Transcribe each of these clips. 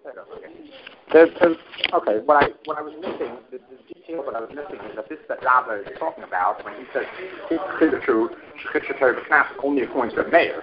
Okay, what I was missing, the detail what I was missing is that this that Rabbi is talking about when he says only according to the mayor.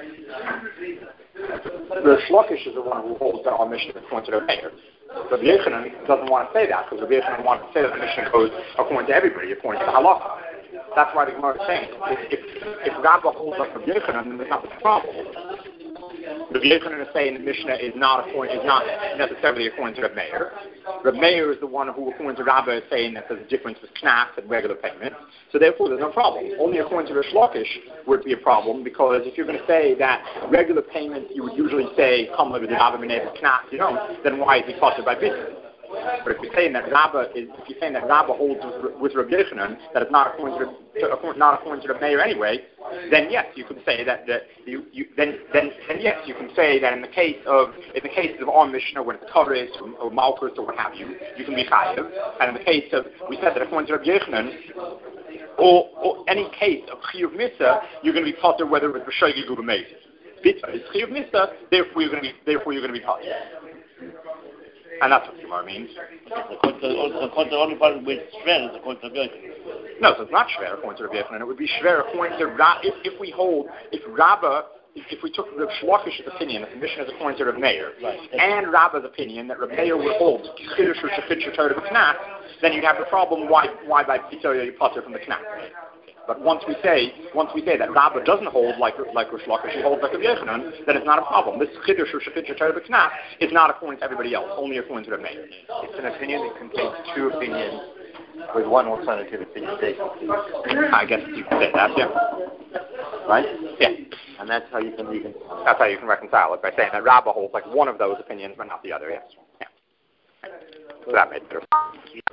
The Shlokish is the one who holds that our mission is according to the mayor. So the Yechanan doesn't want to say that because the Yechanan wants to say that the mission goes according to everybody, according to the halacha. That's why the Gemara is saying if Rabbi holds up the Yechanan, then there's not a problem. The Yechanan is saying the Mishnah is not necessarily according to Reb Meir. Reb Meir is the one who, according to Rabbi, is saying that there's a difference with knas and regular payment. So therefore, there's no problem. Only according to the Shlokish would be a problem because if you're going to say that regular payment, you would usually say come with the Rabbi Minei knas. You don't. Then why is he caught by Bishop? But if you're saying that Rabba holds with Rabbi Yechanan that it's not according to the mayor anyway, then yes, you can say that yes, you can say that in the case of our Mishnah when it's Koris or Malchus or what have you, you can be chayiv. And in the case of we said that according to Rabbi Yechanan, or any case of chiyuv misa, you're going to be potter whether it's b'shoigi gu b'meis. Bitva is chiyuv misa, therefore you're going to be potter. And that's what Gemara means. Only part with shver is according to Rabbi Yechanan. No, so it's not shver according to Rabbi Yechanan. It would be shver according to if we took Rav Shlokish's opinion that the mission is according to Rav Meir, right, and Rabba's opinion that Rav Meir would hold chiddush or chiddush Torah to the knas, then you'd have the problem why by pitoya you putter from the knas. But once we say that Rabba doesn't hold like Rosh Lakish, he holds like Rabbi Yechanan, then it's not a problem. This chiddush or shechiddush Torah b'knas is not according to everybody else, only according to the mayor. It's an opinion that contains two opinions with one alternative opinion taken. I guess you can say that, yeah. Right? Yeah. And that's how you can reconcile it by saying that Rabba holds like one of those opinions but not the other. Yes. Yeah. So that made sense.